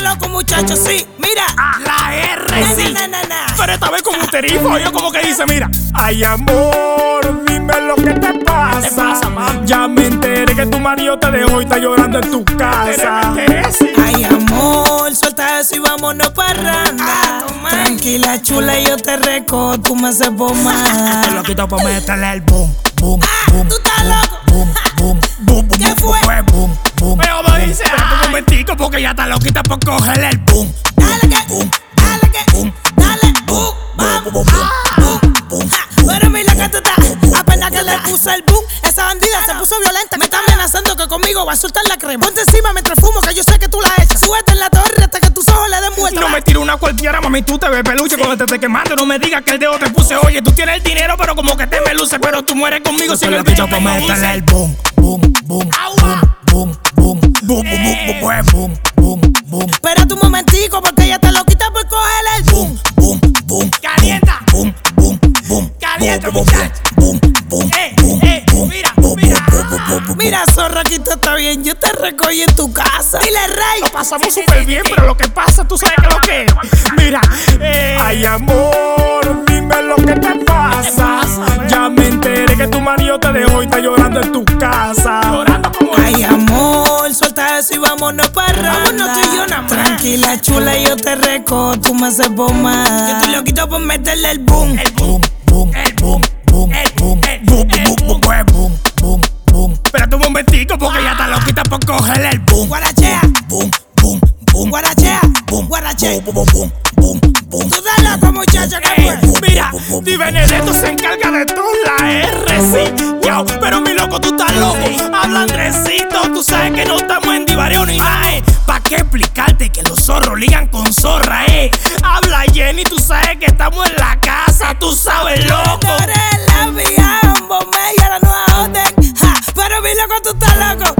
loco, muchacho, sí. Mira, La R, sí. na. Pero esta vez con un terifo, yo como que dice, mira. Ay, amor, dime lo que te pasa. ¿Qué pasa, mami? Ya me enteré que tu marido te dejó y está llorando en tu casa. Ay, amor, suelta eso y vámonos parranda. Tranquila, chula, yo te recojo, tú me haces pomada. Te lo quito por meterle el boom, boom, boom. ¿Tú estás loco? Boom, boom, boom, boom. ¿Qué fue? Boom, boom. Pero me dice, espérate un momentico porque ya está loquita por cogerle el boom. Dale que, Boom, dale que, boom, dale, boom, boom, boom, boom. Pero mira que tú estás, apenas que le puse el boom, esa bandida se puso violenta. Me está amenazando que conmigo va a soltar la crema. Ponte encima mientras fumo, que yo sé que tú la echas. Súbete en la torre hasta que tus ojos le den vuelta. No me tiro una cualquiera, mami, tú te ves peluche cuando te esté quemando. No me digas que el dedo te puse, oye, tú tienes el dinero, pero como que te me luce, pero tú mueres conmigo si te me lo quito quito por pa' meterle el boom, boom, boom, boom, boom, boom, boom, boom, boom, boom. Espérate un momentico, porque ella te lo quita por cogerle el boom. Boom, boom, Calienta. boom, boom, boom, Calienta, boom, muchacho. boom, boom, boom, boom, mira, boom, mira. boom, boom, boom, boom. Mira, zorra, aquí todo está bien, yo te recogí en tu casa. Dile, rey. Lo pasamos súper bien, pero lo que pasa, tú sabes que lo que es. Mira, ay, amor, dime lo que te pasa. Ya me enteré que tu marido te dejó y está llorando en tu casa. Llorando como Ay, amor, suelta eso y vámonos parranda. Vámonos tú y yo nada más. Tranquila, chula, yo te recojo, tú me haces pomada. Yo estoy loquito por meterle el boom. boom, boom, boom, boom, boom, boom, boom, boom, boom, boom. Espérate un momentico porque ya está loquita por cogerle el boom. Guarachea, Boom, boom, boom, guarachea, boom, guarachea. boom, boom, boom, boom. Tú estás loco, muchacho, ¿qué fue? Mira, Di Benedetto se encarga de todo, la R, sí. Yo, pero mi loco, tú estás loco. Habla Andresito, tú sabes que no estamos en divareo ni nada, ¿Pa' qué explicarte que los zorros ligan con zorra, Habla Jenny, tú sabes que estamos en la casa, tú sabes, loco. Tú eres la vieja, un bomella, la nueva orden. Ja, pero mi loco, tú estás loco.